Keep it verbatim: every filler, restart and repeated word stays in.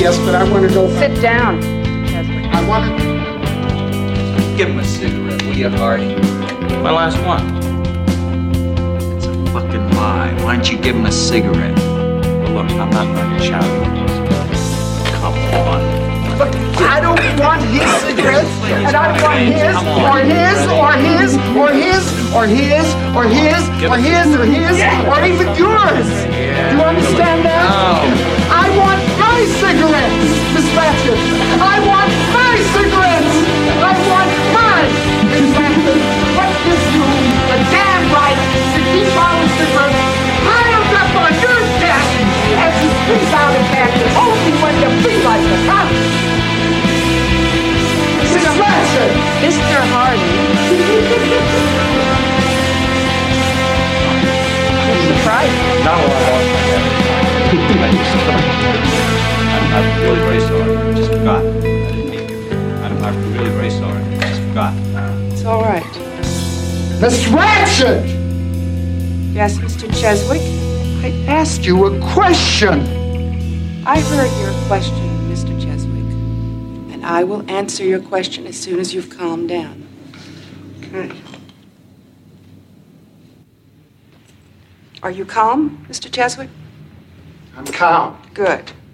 yes, but I want to go... Sit down, Mister Cheswick. I want to... Give him a cigarette, will you, Hardy? My last one. It's a fucking lie. Why don't you give him a cigarette? Well, look, I'm not going to shout at you. Come on. But I don't want his cigarettes, and I don't want his, or his, or his, or his, or his, or his, or his, or his, or even yours. Do you understand that? I want my cigarettes, Miss Ratchet. I want my cigarettes. I want mine. Miss Ratchet, what gives you the damn right to keep our cigarettes piled up on your desk as you squeeze out a pack only when you feel like the cop? Mister Hardy. I'm surprised. Not a lot of I'm, I'm really very sorry. I just forgot. I didn't mean to. I'm, I'm really very sorry. I just forgot. It's all right. Miss Ratchet! Yes, Mister Cheswick? I asked you a question. I heard your question, Mister Cheswick. And I will answer your question as soon as you've calmed down. Okay. Are you calm, Mister Cheswick? I'm calm. Good.